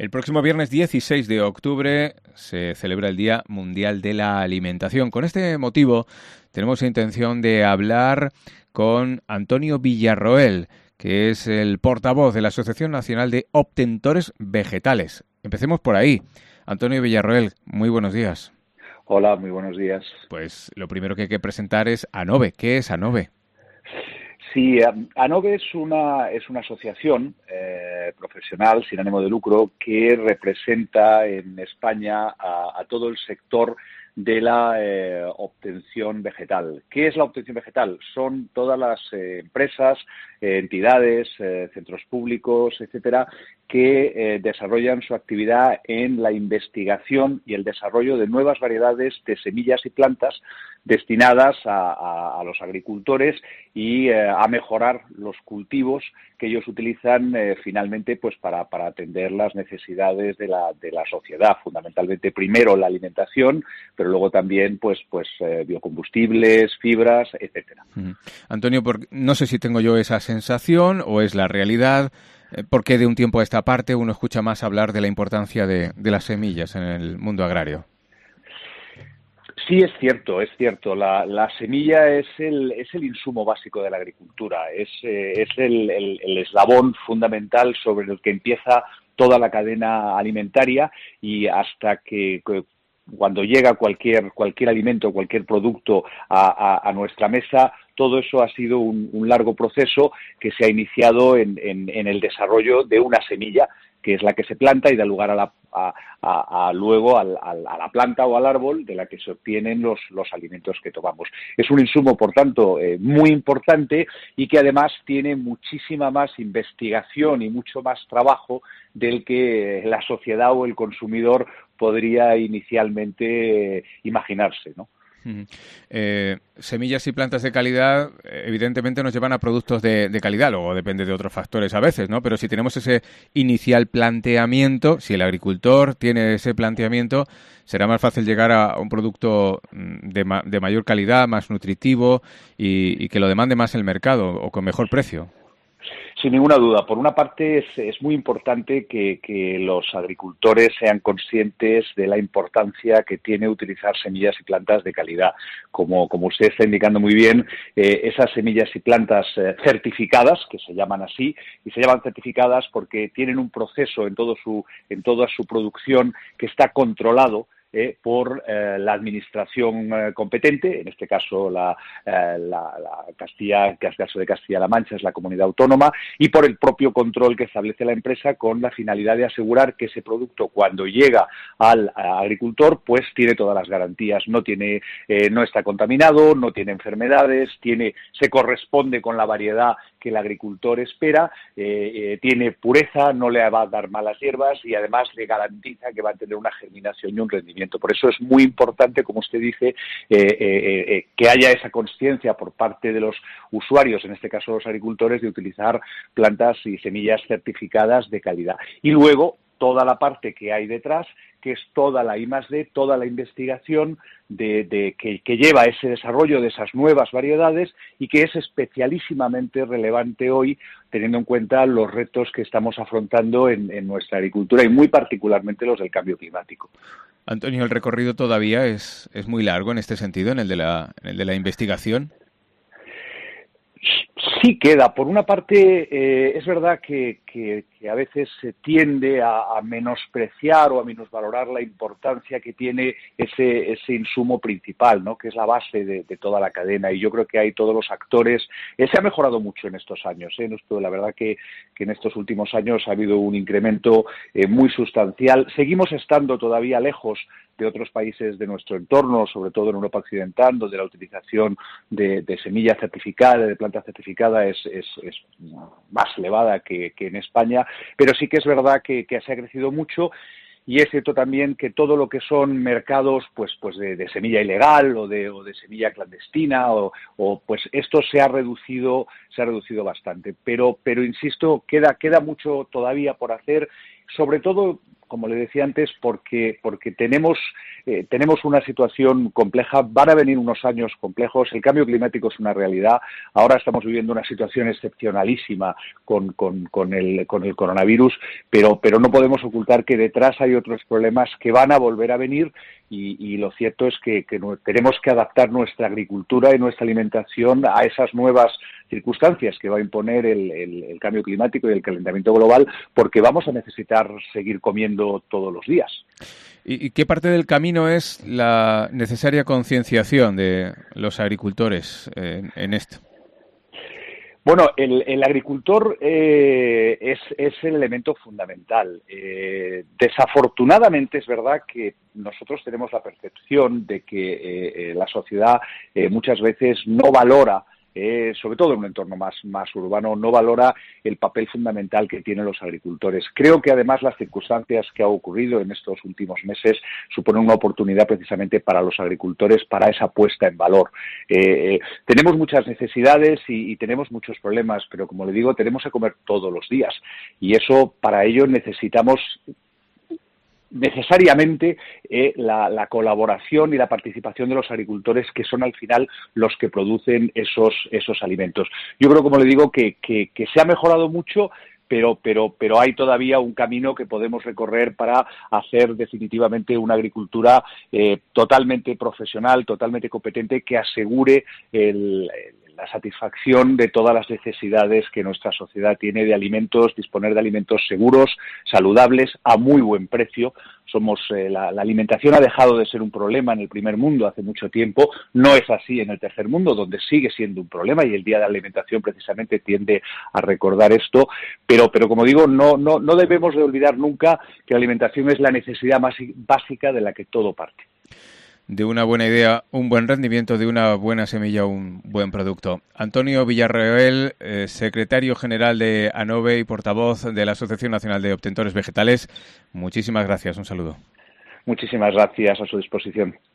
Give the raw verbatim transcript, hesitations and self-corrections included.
El próximo viernes dieciséis de octubre se celebra el Día Mundial de la Alimentación. Con este motivo tenemos intención de hablar con Antonio Villarroel, que es el portavoz de la Asociación Nacional de Obtentores Vegetales. Empecemos por ahí. Antonio Villarroel, muy buenos días. Hola, muy buenos días. Pues lo primero que hay que presentar es ANOVE. ¿Qué es ANOVE? Sí, ANOVE es una, es una asociación eh, profesional sin ánimo de lucro que representa en España a, a todo el sector de la eh, obtención vegetal. ¿Qué es la obtención vegetal? Son todas las eh, empresas, eh, entidades, eh, centros públicos, etcétera, que eh, desarrollan su actividad en la investigación y el desarrollo de nuevas variedades de semillas y plantas destinadas a, a, a los agricultores y eh, a mejorar los cultivos que ellos utilizan eh, finalmente pues para, para atender las necesidades de la, de la sociedad, fundamentalmente primero la alimentación, pero luego también pues, pues eh, biocombustibles, fibras, etcétera. Uh-huh. Antonio, por, no sé si tengo yo esa sensación o es la realidad, eh, porque de un tiempo a esta parte uno escucha más hablar de la importancia de, de las semillas en el mundo agrario. Sí, es cierto, es cierto. La, la semilla es el, es el insumo básico de la agricultura, es, eh, es el, el, el eslabón fundamental sobre el que empieza toda la cadena alimentaria y hasta que, que cuando llega cualquier, cualquier alimento, cualquier producto a, a, a nuestra mesa, todo eso ha sido un, un largo proceso que se ha iniciado en, en, en el desarrollo de una semilla, que es la que se planta y da lugar a la, a, a, a luego al, al, a la planta o al árbol de la que se obtienen los, los alimentos que tomamos. Es un insumo, por tanto, eh, muy importante y que además tiene muchísima más investigación y mucho más trabajo del que la sociedad o el consumidor podría inicialmente eh, imaginarse, ¿no? Eh, semillas y plantas de calidad evidentemente nos llevan a productos de, de calidad, luego depende de otros factores a veces, ¿no? Pero si tenemos ese inicial planteamiento, si el agricultor tiene ese planteamiento, será más fácil llegar a un producto de, ma- de mayor calidad, más nutritivo y, y que lo demande más el mercado o con mejor precio. Sin ninguna duda. Por una parte, es, es muy importante que, que los agricultores sean conscientes de la importancia que tiene utilizar semillas y plantas de calidad. Como, como usted está indicando muy bien, eh, esas semillas y plantas eh, certificadas, que se llaman así, y se llaman certificadas porque tienen un proceso en, todo su, en toda su producción que está controlado Eh, por eh, la administración eh, competente, en este caso la, eh, la, la Castilla, que es el caso de Castilla-La Mancha, es la comunidad autónoma, y por el propio control que establece la empresa con la finalidad de asegurar que ese producto, cuando llega al agricultor, pues tiene todas las garantías, no tiene, eh, no está contaminado, no tiene enfermedades, tiene, se corresponde con la variedad que el agricultor espera, eh, eh, tiene pureza, no le va a dar malas hierbas y además le garantiza que va a tener una germinación y un rendimiento. Por eso es muy importante, como usted dice, eh, eh, eh, que haya esa conciencia por parte de los usuarios, en este caso los agricultores, de utilizar plantas y semillas certificadas de calidad. Y luego, toda la parte que hay detrás, que es toda la I más D, toda la investigación de, de que, que lleva ese desarrollo de esas nuevas variedades y que es especialísimamente relevante hoy, teniendo en cuenta los retos que estamos afrontando en, en nuestra agricultura y muy particularmente los del cambio climático. Antonio, el recorrido todavía es, es muy largo en este sentido, en el de la, en el de la investigación. Sí queda. Por una parte, eh, es verdad que, que, que a veces se tiende a, a menospreciar o a minusvalorar la importancia que tiene ese, ese insumo principal, ¿no? Que es la base de, de toda la cadena. Y yo creo que hay todos los actores. Eh, se ha mejorado mucho en estos años. ¿eh? La verdad que, que en estos últimos años ha habido un incremento eh, muy sustancial. Seguimos estando todavía lejos de otros países de nuestro entorno, sobre todo en Europa Occidental, donde la utilización de, de semilla certificada, de planta certificada es, es, es más elevada que, que en España, pero sí que es verdad que, que se ha crecido mucho. Y es cierto también que todo lo que son mercados pues pues de, de semilla ilegal o de, o de semilla clandestina o, o pues esto se ha reducido se ha reducido bastante, pero pero insisto, queda queda mucho todavía por hacer, sobre todo como le decía antes, porque, porque tenemos, eh, tenemos una situación compleja, van a venir unos años complejos, el cambio climático es una realidad, ahora estamos viviendo una situación excepcionalísima con, con, con, el, con el coronavirus, pero, pero no podemos ocultar que detrás hay otros problemas que van a volver a venir y, y lo cierto es que, que no, tenemos que adaptar nuestra agricultura y nuestra alimentación a esas nuevas circunstancias que va a imponer el, el, el cambio climático y el calentamiento global, porque vamos a necesitar seguir comiendo todos los días. ¿Y, y qué parte del camino es la necesaria concienciación de los agricultores en, en esto? Bueno, el, el agricultor eh, es, es el elemento fundamental. Eh, desafortunadamente es verdad que nosotros tenemos la percepción de que eh, la sociedad eh, muchas veces no valora, Eh, sobre todo en un entorno más, más urbano, no valora el papel fundamental que tienen los agricultores. Creo que además las circunstancias que ha ocurrido en estos últimos meses suponen una oportunidad precisamente para los agricultores, para esa puesta en valor. Eh, eh, tenemos muchas necesidades y, y tenemos muchos problemas, pero como le digo, tenemos que comer todos los días y eso, para ello necesitamos necesariamente eh, la, la colaboración y la participación de los agricultores, que son al final los que producen esos esos alimentos. Yo creo, como le digo, que, que, que se ha mejorado mucho, pero, pero, pero hay todavía un camino que podemos recorrer para hacer definitivamente una agricultura eh, totalmente profesional, totalmente competente, que asegure el, el la satisfacción de todas las necesidades que nuestra sociedad tiene de alimentos, disponer de alimentos seguros, saludables, a muy buen precio. Somos eh, la, la alimentación ha dejado de ser un problema en el primer mundo hace mucho tiempo, no es así en el tercer mundo, donde sigue siendo un problema y el Día de la Alimentación precisamente tiende a recordar esto, pero, pero como digo, no, no, no debemos de olvidar nunca que la alimentación es la necesidad más básica de la que todo parte. De una buena idea, un buen rendimiento, de una buena semilla, un buen producto. Antonio Villarroel, eh, secretario general de ANOVE y portavoz de la Asociación Nacional de Obtentores Vegetales, muchísimas gracias, un saludo. Muchísimas gracias, a su disposición.